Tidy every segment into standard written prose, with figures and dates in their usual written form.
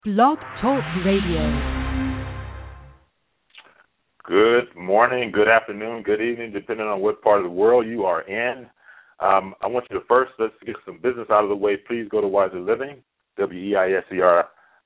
Blog Talk Radio. Good morning, good afternoon, good evening, depending on what part of the world you are in. I want you to first, let's get some business out of the way. Please go to Weiser Living, WEISER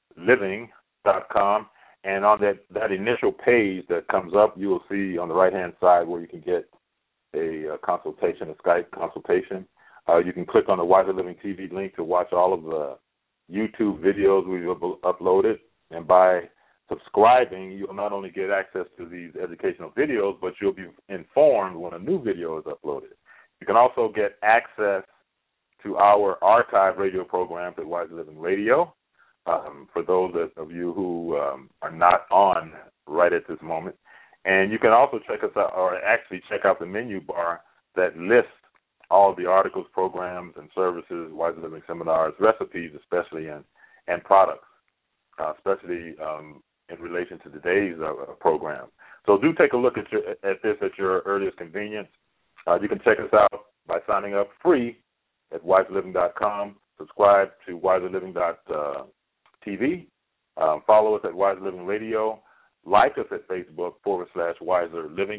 living.com. And on that initial page that comes up, you will see on the right-hand side where you can get a consultation, a Skype consultation. You can click on the Weiser Living TV link to watch all of the YouTube videos we've uploaded. And by subscribing, you'll not only get access to these educational videos, but you'll be informed when a new video is uploaded. You can also get access to our archive radio programs at Weiser Living Radio. For those of you who are not on right at this moment. And you can also check us out, or actually check out the menu bar that lists all the articles, programs, and services, Weiser Living seminars, recipes especially, and products, especially in relation to today's program. So do take a look at this at your earliest convenience. You can check us out by signing up free at wiseliving.com. Subscribe to wiseliving.tv. Follow us at Weiser Living Radio. Like us at Facebook.com/Weiser Living,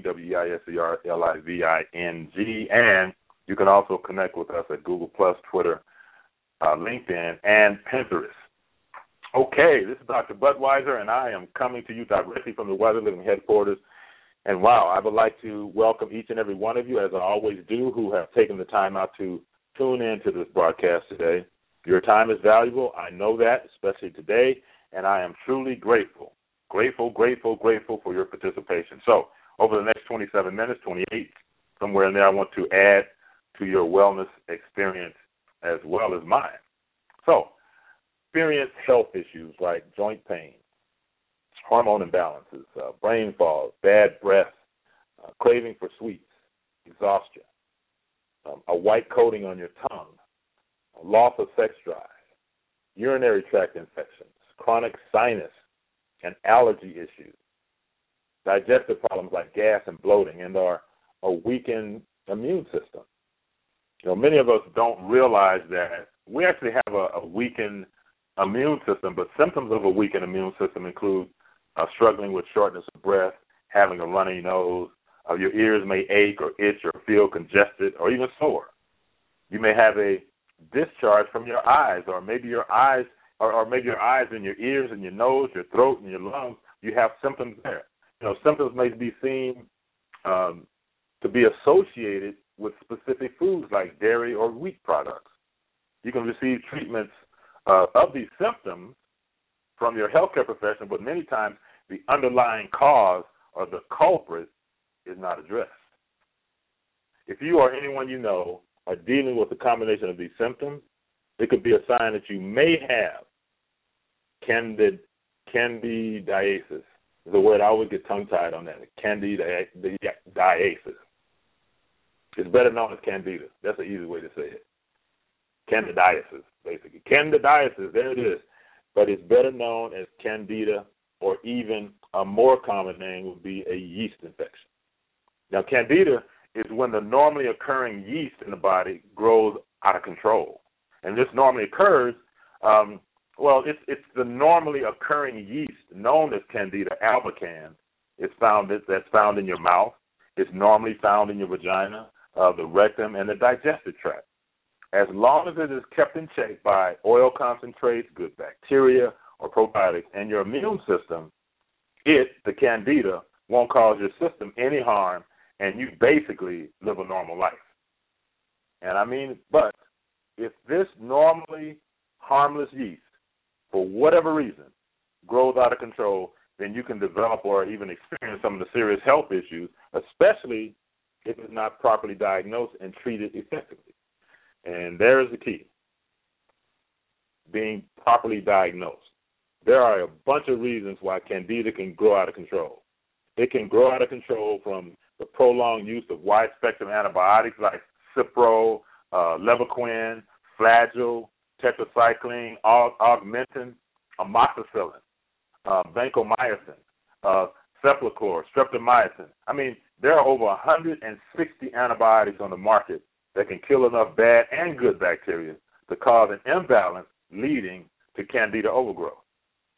WEISERLIVING. And you can also connect with us at Google+, Twitter, LinkedIn, and Pinterest. Okay, this is Dr. Bud Weiser, and I am coming to you directly from the Weiser Living headquarters. And wow, I would like to welcome each and every one of you, as I always do, who have taken the time out to tune in to this broadcast today. Your time is valuable. I know that, especially today, and I am truly grateful for your participation. So over the next 27 minutes, 28, somewhere in there, I want to add to your wellness experience as well as mine. So experience health issues like joint pain, hormone imbalances, brain fog, bad breath, craving for sweets, exhaustion, a white coating on your tongue, loss of sex drive, urinary tract infections, chronic sinus and allergy issues, digestive problems like gas and bloating, and a weakened immune system. You know, many of us don't realize that we actually have a weakened immune system, but symptoms of a weakened immune system include struggling with shortness of breath, having a runny nose, your ears may ache or itch or feel congested or even sore. You may have a discharge from your eyes, or maybe your eyes and your ears and your nose, your throat and your lungs, you have symptoms there. You know, symptoms may be seen to be associated with specific foods like dairy or wheat products. You can receive treatments of these symptoms from your healthcare professional, but many times the underlying cause or the culprit is not addressed. If you or anyone you know are dealing with a combination of these symptoms, it could be a sign that you may have candidiasis. It's a word I always get tongue-tied on that, candidiasis. It's better known as candida. That's an easy way to say it. Candidiasis, basically. Candidiasis, there it is. But it's better known as candida, or even a more common name would be a yeast infection. Now, candida is when the normally occurring yeast in the body grows out of control. And this normally occurs, it's the normally occurring yeast known as Candida albicans. That's found in your mouth. It's normally found in your vagina, the rectum, and the digestive tract. As long as it is kept in check by oil concentrates, good bacteria, or probiotics, and your immune system, the Candida, won't cause your system any harm, and you basically live a normal life. But if this normally harmless yeast, for whatever reason, grows out of control, then you can develop or even experience some of the serious health issues, especially if it's not properly diagnosed and treated effectively. And there is the key, being properly diagnosed. There are a bunch of reasons why Candida can grow out of control. It can grow out of control from the prolonged use of wide-spectrum antibiotics like Cipro, Levaquin, Flagyl, tetracycline, augmentin, amoxicillin, vancomycin, Cephalochlor, streptomycin. There are over 160 antibiotics on the market that can kill enough bad and good bacteria to cause an imbalance leading to Candida overgrowth.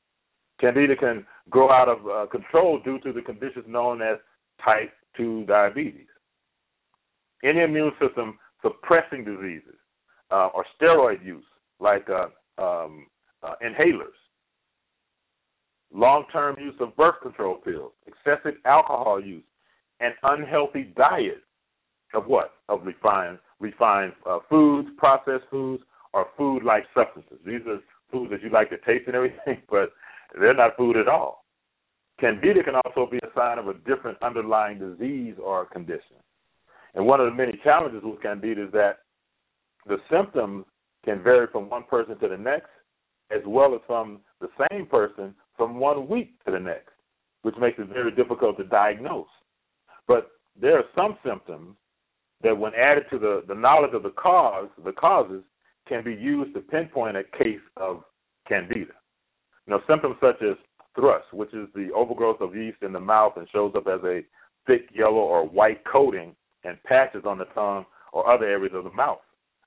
Candida can grow out of control due to the conditions known as type 2 diabetes. Any immune system suppressing diseases or steroid use like inhalers, long-term use of birth control pills, excessive alcohol use, and unhealthy diet of what? Of refined foods, processed foods, or food-like substances. These are foods that you like to taste and everything, but they're not food at all. Candida can also be a sign of a different underlying disease or condition. And one of the many challenges with Candida is that the symptoms can vary from one person to the next, as well as from the same person from 1 week to the next, which makes it very difficult to diagnose. But there are some symptoms that, when added to the knowledge of the causes, can be used to pinpoint a case of Candida. Symptoms such as thrush, which is the overgrowth of yeast in the mouth and shows up as a thick yellow or white coating and patches on the tongue or other areas of the mouth,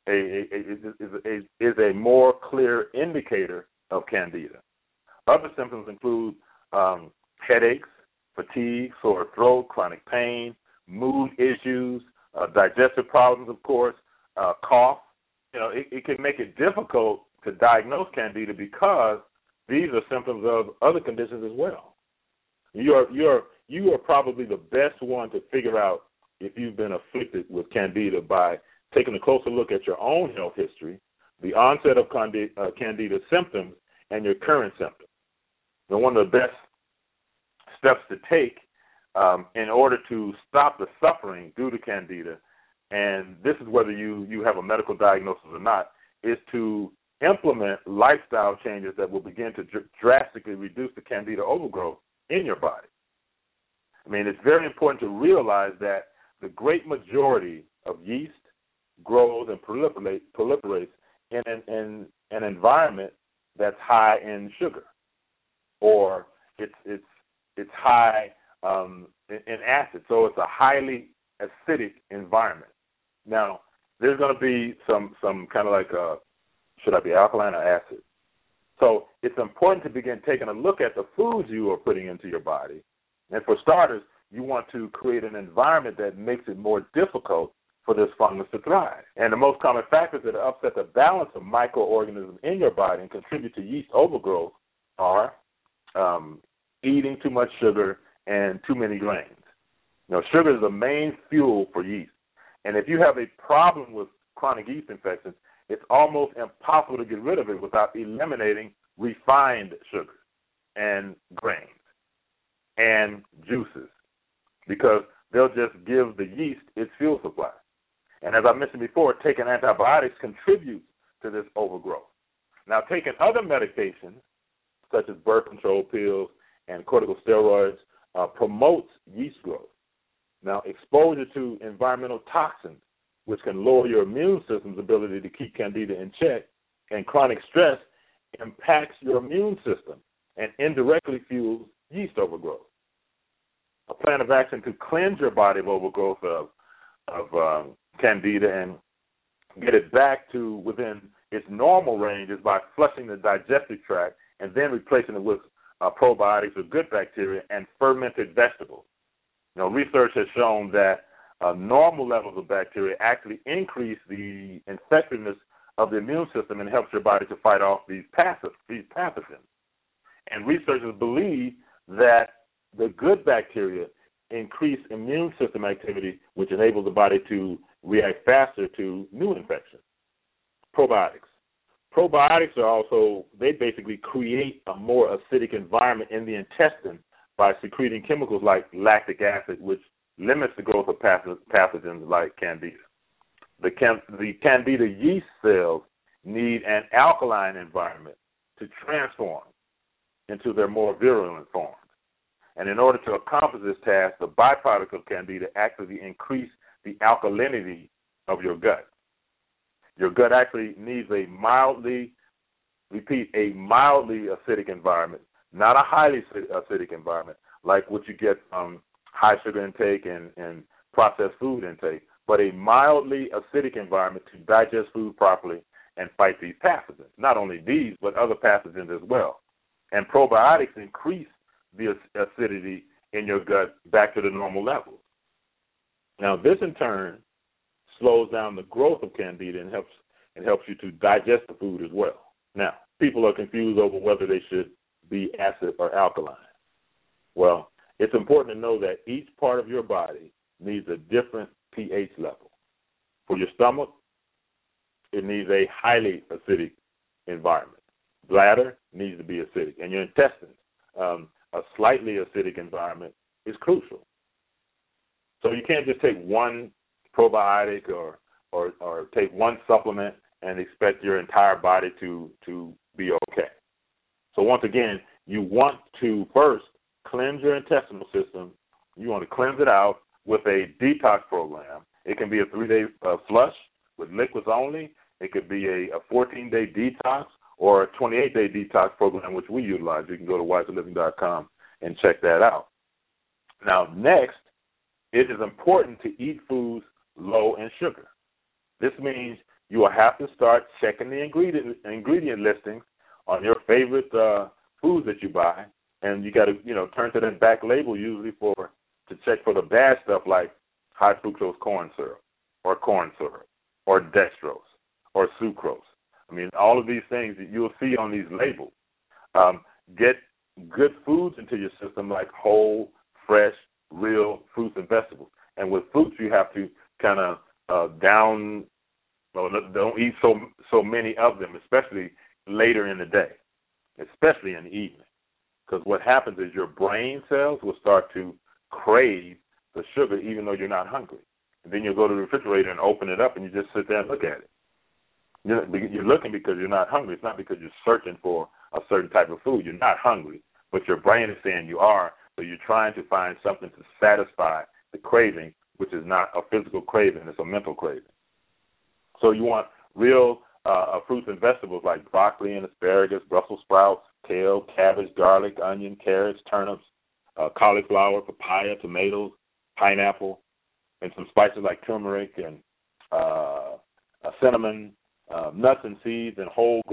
is a more clear indicator of Candida. Other symptoms include headaches, fatigue, sore throat, chronic pain, mood issues, digestive problems, of course, cough. It can make it difficult to diagnose Candida because these are symptoms of other conditions as well. You are probably the best one to figure out if you've been afflicted with Candida by taking a closer look at your own health history, the onset of Candida symptoms, and your current symptoms. Now, one of the best steps to take in order to stop the suffering due to Candida, and this is whether you have a medical diagnosis or not, is to implement lifestyle changes that will begin to drastically reduce the Candida overgrowth in your body. It's very important to realize that the great majority of yeast grows and proliferates in an environment that's high in sugar, or it's high in acid. So it's a highly acidic environment. Now, there's going to be some kind of like should I be alkaline or acid? So it's important to begin taking a look at the foods you are putting into your body. And for starters, you want to create an environment that makes it more difficult for this fungus to thrive. And the most common factors that upset the balance of microorganisms in your body and contribute to yeast overgrowth are eating too much sugar and too many grains. Sugar is the main fuel for yeast. And if you have a problem with chronic yeast infections, it's almost impossible to get rid of it without eliminating refined sugars and grains and juices, because they'll just give the yeast its fuel supply. And as I mentioned before, taking antibiotics contributes to this overgrowth. Now, taking other medications, such as birth control pills and corticosteroids, promotes yeast growth. Now, exposure to environmental toxins, which can lower your immune system's ability to keep Candida in check, and chronic stress impacts your immune system and indirectly fuels yeast overgrowth. A plan of action to cleanse your body of overgrowth of Candida and get it back to within its normal range is by flushing the digestive tract and then replacing it with probiotics or good bacteria and fermented vegetables. Research has shown that normal levels of bacteria actually increase the effectiveness of the immune system and helps your body to fight off these pathogens. And researchers believe that the good bacteria increase immune system activity, which enables the body to react faster to new infections. Probiotics. Probiotics are also, they basically create a more acidic environment in the intestine by secreting chemicals like lactic acid, which limits the growth of pathogens like Candida. The Candida yeast cells need an alkaline environment to transform into their more virulent forms. And in order to accomplish this task, the byproduct of Candida actually increase the alkalinity of your gut. Your gut actually needs a mildly acidic environment, not a highly acidic environment like what you get from high sugar intake and processed food intake, but a mildly acidic environment to digest food properly and fight these pathogens. Not only these, but other pathogens as well. And probiotics increase the acidity in your gut back to the normal levels. Now, this in turn slows down the growth of candida and helps you to digest the food as well. Now, people are confused over whether they should be acid or alkaline. Well, it's important to know that each part of your body needs a different pH level. For your stomach, it needs a highly acidic environment. Bladder needs to be acidic. And your intestines, a slightly acidic environment is crucial. So you can't just take one probiotic or take one supplement and expect your entire body to be okay. So once again, you want to first cleanse your intestinal system. You want to cleanse it out with a detox program. It can be a 3-day flush with liquids only. It could be a 14-day detox or a 28-day detox program, which we utilize. You can go to wiserliving.com and check that out. Now, next, it is important to eat foods low in sugar. This means you will have to start checking the ingredient listings on your favorite foods that you buy, and you got to turn to that back label usually to check for the bad stuff like high fructose corn syrup or dextrose or sucrose. I mean, all of these things that you'll see on these labels. Get good foods into your system like whole, fresh, real fruits and vegetables. And with fruits, you have to kind of don't eat so many of them, especially later in the day, especially in the evening. Because what happens is your brain cells will start to crave the sugar even though you're not hungry. And then you'll go to the refrigerator and open it up and you just sit there and look at it. You're looking because you're not hungry. It's not because you're searching for a certain type of food. You're not hungry, but your brain is saying you are. So you're trying to find something to satisfy the craving, which is not a physical craving, it's a mental craving. So you want real fruits and vegetables like broccoli and asparagus, Brussels sprouts, kale, cabbage, garlic, onion, carrots, turnips, cauliflower, papaya, tomatoes, pineapple, and some spices like turmeric and cinnamon, nuts and seeds, and whole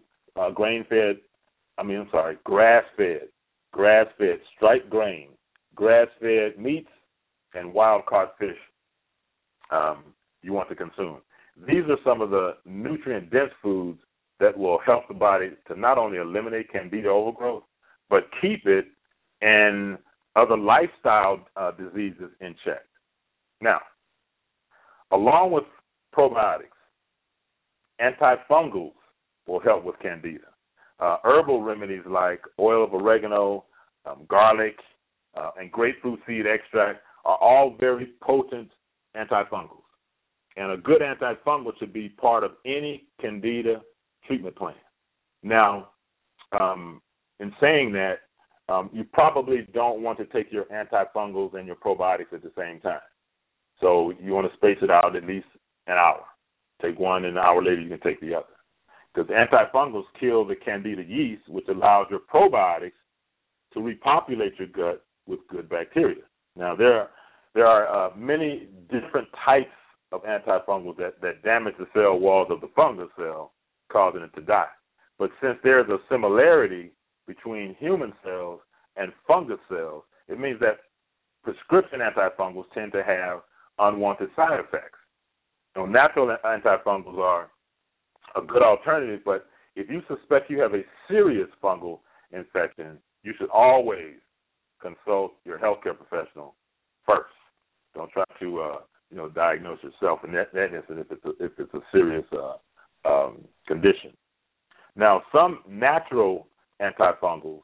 grass-fed, striped grain, grass-fed meats, and wild-caught fish you want to consume. These are some of the nutrient-dense foods that will help the body to not only eliminate candida overgrowth, but keep it and other lifestyle diseases in check. Now, along with probiotics, antifungals will help with candida. Herbal remedies like oil of oregano, garlic, and grapefruit seed extract are all very potent antifungals. And a good antifungal should be part of any candida treatment plan. Now, in saying that, you probably don't want to take your antifungals and your probiotics at the same time. So you want to space it out at least an hour. Take one, and an hour later you can take the other. Because antifungals kill the candida yeast, which allows your probiotics to repopulate your gut with good bacteria. Now, there are many different types of antifungals that damage the cell walls of the fungus cell, causing it to die. But since there's a similarity between human cells and fungus cells, it means that prescription antifungals tend to have unwanted side effects. Now, natural antifungals are a good alternative, but if you suspect you have a serious fungal infection, you should always consult your healthcare professional first. Don't try to diagnose yourself in that instance if it's a serious condition. Now, some natural antifungals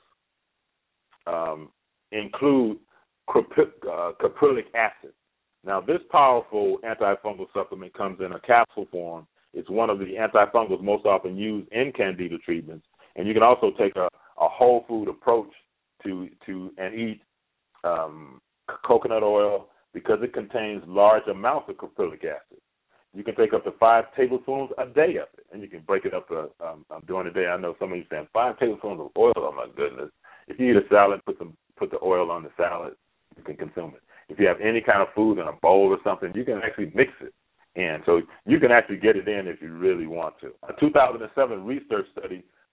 include caprylic acid. Now, this powerful antifungal supplement comes in a capsule form. It's one of the antifungals most often used in candida treatments, and you can also take a whole food approach to eat coconut oil because it contains large amounts of caprylic acid. You can take up to 5 tablespoons a day of it, and you can break it up during the day. I know some of you saying 5 tablespoons of oil. Oh my goodness! If you eat a salad, put the oil on the salad. You can consume it. If you have any kind of food in a bowl or something, you can actually mix it in. So you can actually get it in if you really want to. A 2007 research study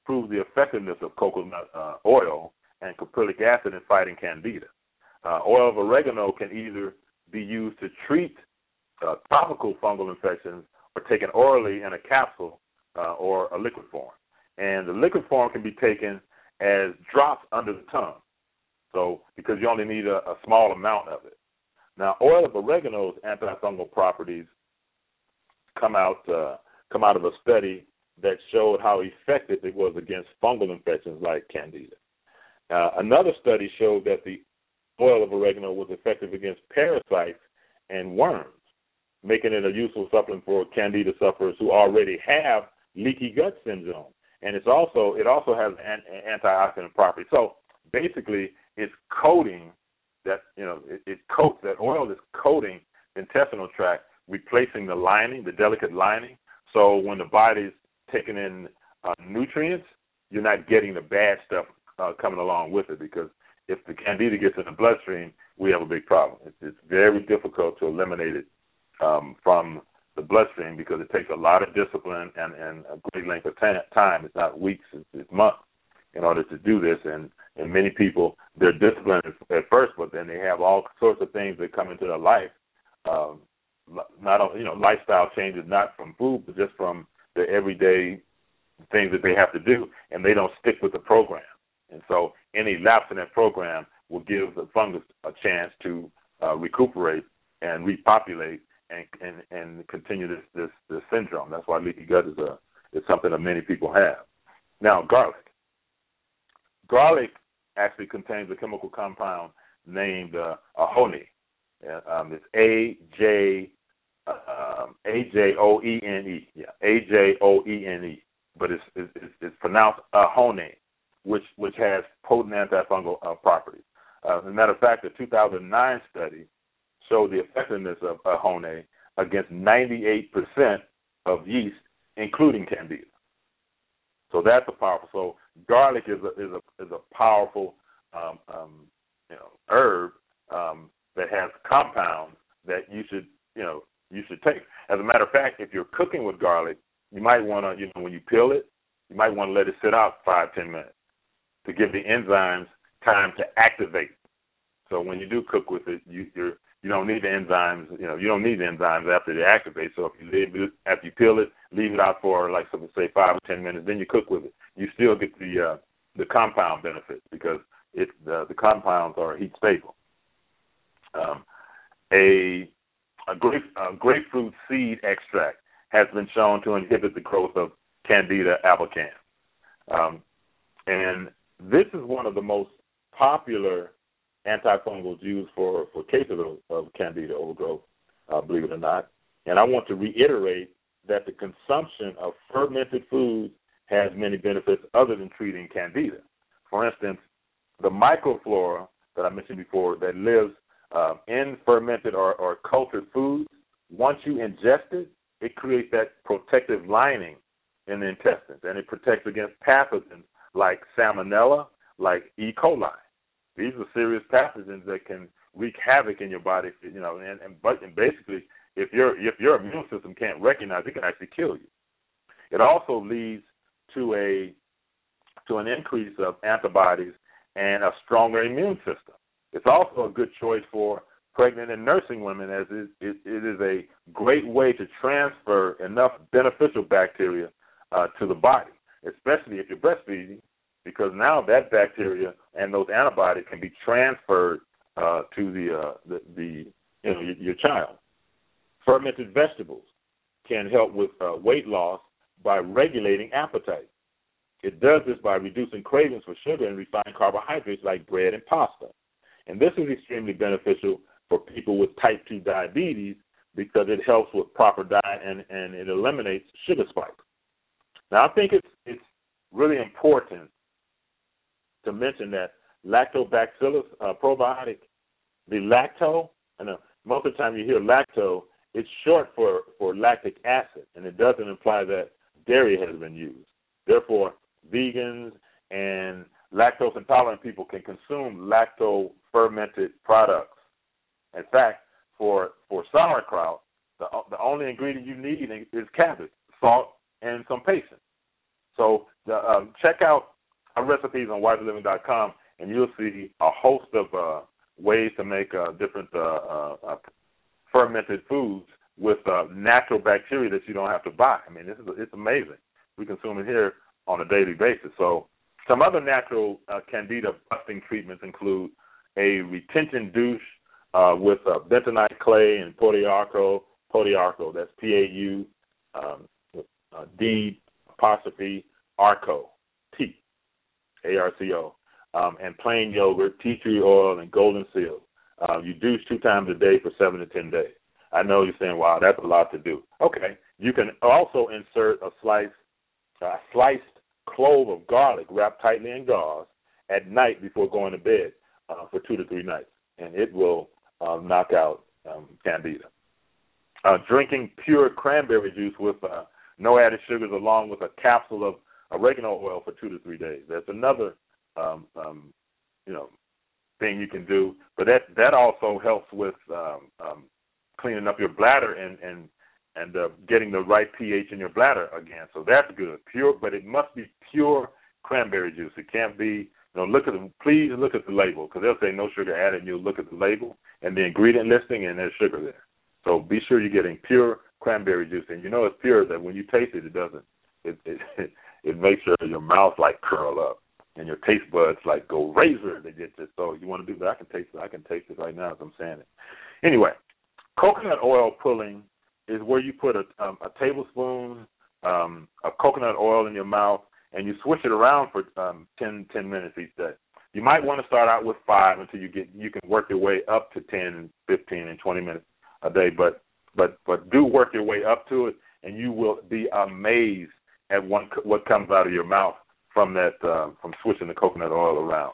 proves the effectiveness of coconut oil and caprylic acid in fighting candida. Oil of oregano can either be used to treat topical fungal infections or taken orally in a capsule or a liquid form. And the liquid form can be taken as drops under the tongue, so because you only need a small amount of it. Now, oil of oregano's antifungal properties come out of a study that showed how effective it was against fungal infections like candida. Another study showed that the oil of oregano was effective against parasites and worms, making it a useful supplement for candida sufferers who already have leaky gut syndrome. And it also has an antioxidant property. So basically, it's coating that, it coats, that oil is coating the intestinal tract, replacing the lining, the delicate lining. So when the body's taking in nutrients, you're not getting the bad stuff coming along with it, because if the candida gets in the bloodstream, we have a big problem. It's very difficult to eliminate it from the bloodstream, because it takes a lot of discipline and a great length of time. It's not weeks, it's months in order to do this. And many people, they're disciplined at first, but then they have all sorts of things that come into their life. Not only, lifestyle changes, not from food, but just from the everyday things that they have to do, and they don't stick with the program. And so any lapse in that program will give the fungus a chance to recuperate and repopulate and continue this syndrome. That's why leaky gut is something that many people have. Now, garlic. Garlic actually contains a chemical compound named ahone. It's AJOENE. Yeah, AJOENE. But it's pronounced ahone, which has potent antifungal properties. As a matter of fact, the 2009 study showed the effectiveness of ahone against 98% of yeast, including candida. So that's a powerful. So garlic is a powerful herb that has compounds that you should take. As a matter of fact, if you're cooking with garlic, you might want to, when you peel it, you might want to let it sit out 5-10 minutes to give the enzymes time to activate. So when you do cook with it, you don't need the enzymes. You don't need the enzymes after they activate. So if you leave it, after you peel it, leave it out for say 5 or 10 minutes, then you cook with it. You still get the compound benefits, because the compounds are heat stable. A grapefruit seed extract has been shown to inhibit the growth of Candida albicans. And this is one of the most popular antifungals used for cases of Candida overgrowth, believe it or not. And I want to reiterate that the consumption of fermented foods has many benefits other than treating Candida. For instance, the microflora that I mentioned before that lives in fermented or cultured foods, once you ingest it, it creates that protective lining in the intestines, and it protects against pathogens like salmonella, like E. coli. These are serious pathogens that can wreak havoc in your body, and basically, if your immune system can't recognize it, it can actually kill you. It also leads to an increase of antibodies and a stronger immune system. It's also a good choice for pregnant and nursing women, as it is a great way to transfer enough beneficial bacteria to the body, especially if you're breastfeeding, because now that bacteria and those antibodies can be transferred to your child. Fermented vegetables can help with weight loss by regulating appetite. It does this by reducing cravings for sugar and refined carbohydrates like bread and pasta. And this is extremely beneficial for people with type 2 diabetes, because it helps with proper diet and it eliminates sugar spikes. Now, I think it's really important to mention that lactobacillus probiotic, the lacto, and most of the time you hear lacto, it's short for lactic acid, and it doesn't imply that dairy has been used. Therefore, vegans and lactose intolerant people can consume lacto-fermented products. In fact, for sauerkraut, the only ingredient you need is cabbage, salt, and some patience. So check out our recipes on wiserliving.com, and you'll see a host of ways to make different fermented foods with natural bacteria that you don't have to buy. I mean, it's amazing. We consume it here on a daily basis. So some other natural candida busting treatments include a retention douche with bentonite clay and Podiarco, that's P-A-U, D''Arco, T, A-R-C-O, and plain yogurt, tea tree oil, and golden seal. You douche 2 times a day for 7 to 10 days. I know you're saying, wow, that's a lot to do. Okay. You can also insert a sliced clove of garlic wrapped tightly in gauze at night before going to bed for 2 to 3 nights, and it will knock out candida. Drinking pure cranberry juice with no added sugars along with a capsule of oregano oil for 2 to 3 days. That's another thing you can do, but that also helps with cleaning up your bladder and getting the right pH in your bladder again. So that's good. Pure, but it must be pure cranberry juice. It can't be. Please look at the label, because they'll say no sugar added, and you'll look at the label and the ingredient listing, and there's sugar there. So be sure you're getting pure cranberry juice, and it's pure that when you taste it, it doesn't. It makes your mouth like curl up, and your taste buds like go razor. They get this. So you want to do that? I can taste it right now as I'm saying it. Anyway, coconut oil pulling is where you put a tablespoon of coconut oil in your mouth, and you swish it around for 10 minutes each day. You might want to start out with 5 until you can work your way up to 10, 15, and 20 minutes a day. But do work your way up to it, and you will be amazed at what comes out of your mouth from that from swishing the coconut oil around.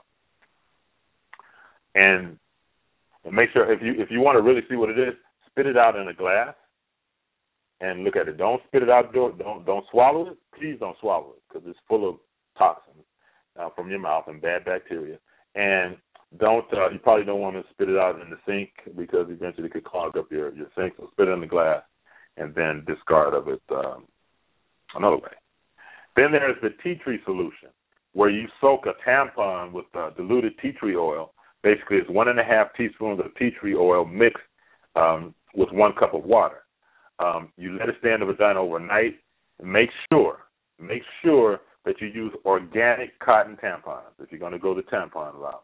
And make sure if you want to really see what it is, spit it out in a glass and look at it. Don't spit it out. Don't swallow it. Please don't swallow it, because it's full of toxins from your mouth and bad bacteria. And you probably don't want to spit it out in the sink, because eventually it could clog up your sink. So spit it in the glass and then discard of it another way. Then there's the tea tree solution, where you soak a tampon with diluted tea tree oil. Basically, it's 1.5 teaspoons of tea tree oil mixed with 1 cup of water. You let it stay in the vagina overnight. Make sure that you use organic cotton tampons if you're going to go the tampon route.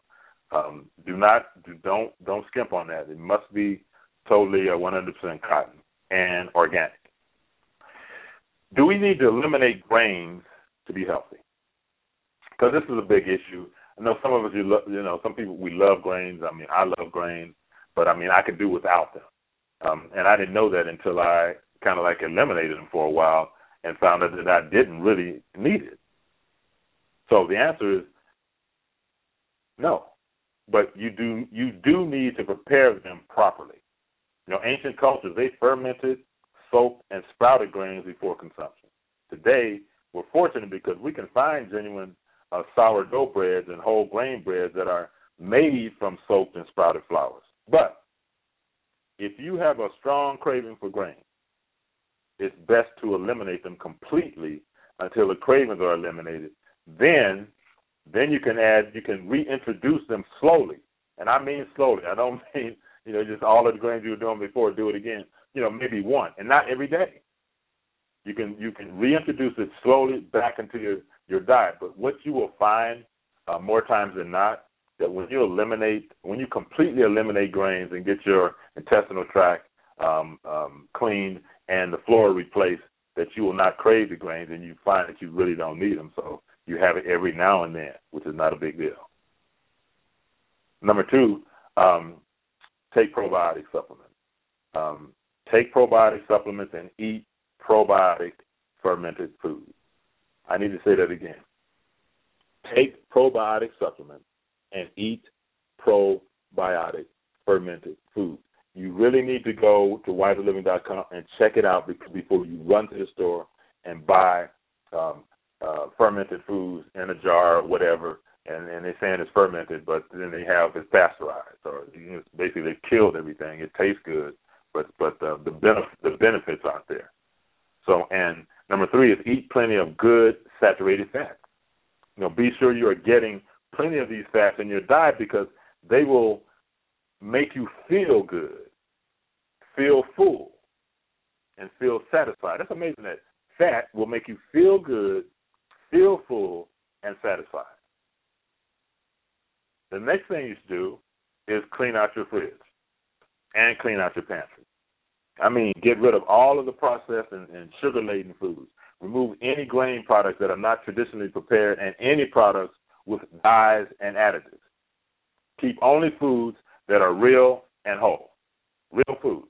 Don't skimp on that. It must be totally 100% cotton and organic. Do we need to eliminate grains to be healthy? Because this is a big issue. I know some of us, some people, we love grains. I mean, I love grains, but I could do without them. And I didn't know that until I kind of eliminated them for a while and found out that I didn't really need it. So the answer is no. But you do need to prepare them properly. Ancient cultures, they fermented, soaked, and sprouted grains before consumption. Today, we're fortunate because we can find genuine sourdough breads and whole grain breads that are made from soaked and sprouted flours. But if you have a strong craving for grain, it's best to eliminate them completely until the cravings are eliminated. Then you can reintroduce them slowly. And I mean slowly. I don't mean, just all of the grains you were doing before, do it again. Maybe one, and not every day. You can reintroduce it slowly back into your diet. But what you will find more times than not, that when you completely eliminate grains and get your intestinal tract cleaned and the flora replaced, that you will not crave the grains, and you find that you really don't need them. So you have it every now and then, which is not a big deal. Number 2, take probiotic supplements. Take probiotic supplements and eat probiotic fermented foods. I need to say that again. Take probiotic supplements and eat probiotic fermented foods. You really need to go to wiserliving.com and check it out before you run to the store and buy fermented foods in a jar or whatever, and they're saying it's fermented, but then they have it's pasteurized, or basically they've killed everything. It tastes good, but the benefits aren't there. So, and Number 3 is eat plenty of good saturated fats. Be sure you are getting plenty of these fats in your diet because they will make you feel good, feel full, and feel satisfied. That's amazing that fat will make you feel good, feel full, and satisfied. The next thing you should do is clean out your fridge and clean out your pantry. Get rid of all of the processed and sugar-laden foods. Remove any grain products that are not traditionally prepared and any products with dyes and additives. Keep only foods that are real and whole. Real food.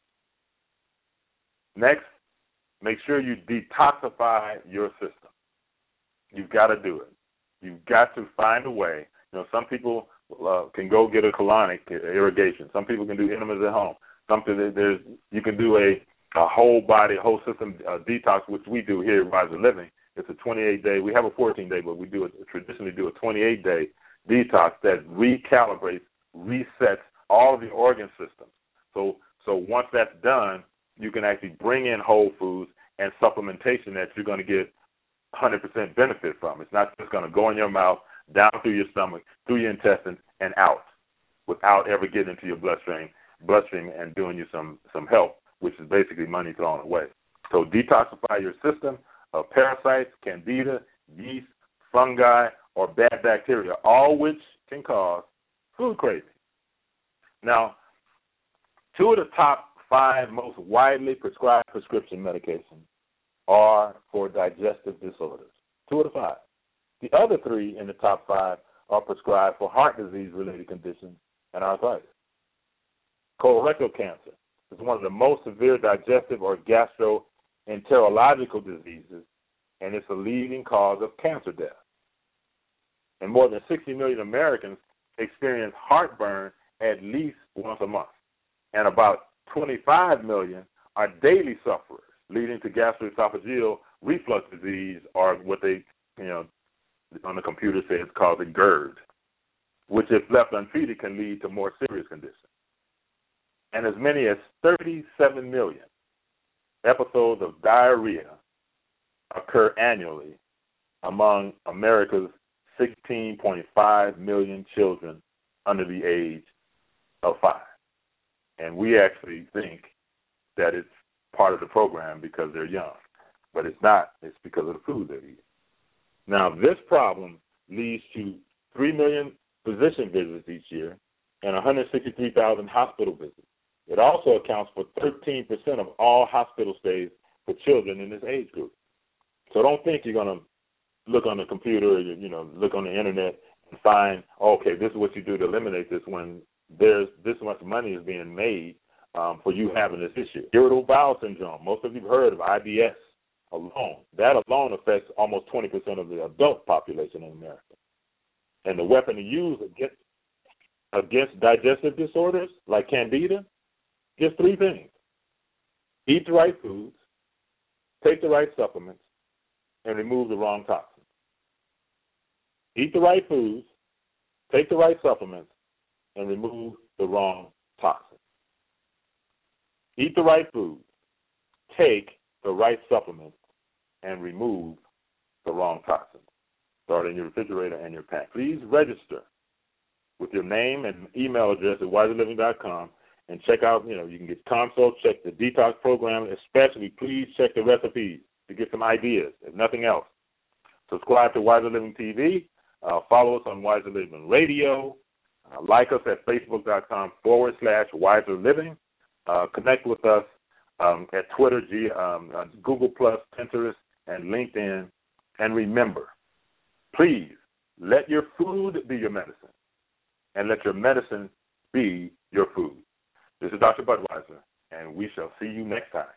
Next, make sure you detoxify your system. You've got to do it. You've got to find a way. Some people can go get a colonic irrigation. Some people can do enemas at home. You can do a whole body, whole system detox, which we do here at Wiser Living. It's a 28-day. We have a 14-day, but we traditionally do a 28-day detox that recalibrates, resets all of the organ systems. So once that's done, you can actually bring in whole foods and supplementation that you're going to get 100% benefit from. It's not just going to go in your mouth, down through your stomach, through your intestines, and out without ever getting into your bloodstream and doing you some help, which is basically money thrown away. So detoxify your system of parasites, candida, yeast, fungi, or bad bacteria, all which can cause food craving. Now, 2 of the top 5 most widely prescribed prescription medications are for digestive disorders. 2 of the 5. The other 3 in the top 5 are prescribed for heart disease-related conditions and arthritis. Colorectal cancer is one of the most severe digestive or gastroenterological diseases, and it's a leading cause of cancer death. And more than 60 million Americans experience heartburn at least once a month, and about 25 million are daily sufferers, leading to gastroesophageal reflux disease, or what they, on the computer say it's called a GERD, which if left untreated can lead to more serious conditions. And as many as 37 million episodes of diarrhea occur annually among America's 16.5 million children under the age of 5. And we actually think that it's part of the program because they're young. But it's not. It's because of the food they eat. Now, this problem leads to 3 million physician visits each year and 163,000 hospital visits. It also accounts for 13% of all hospital stays for children in this age group. So don't think you're going to look on the computer or, look on the internet and find, okay, this is what you do to eliminate this when there's this much money is being made for you having this issue. Irritable bowel syndrome. Most of you have heard of IBS alone. That alone affects almost 20% of the adult population in America. And the weapon to use against digestive disorders like candida, just 3 things. Eat the right foods, take the right supplements, and remove the wrong toxins. Eat the right foods, take the right supplements, and remove the wrong toxins. Eat the right foods, take the right supplements, and remove the wrong toxins. Start in your refrigerator and your pack. Please register with your name and email address at wiserliving.com and check out, you can get consults, check the detox program, especially please check the recipes to get some ideas, if nothing else. Subscribe to Wiser Living TV. Follow us on Wiser Living Radio. Like us at facebook.com/Wiser Living. Connect with us at Twitter, Google+, Pinterest, and LinkedIn. And remember, please let your food be your medicine, and let your medicine be your food. This is Dr. Budweiser, and we shall see you next time.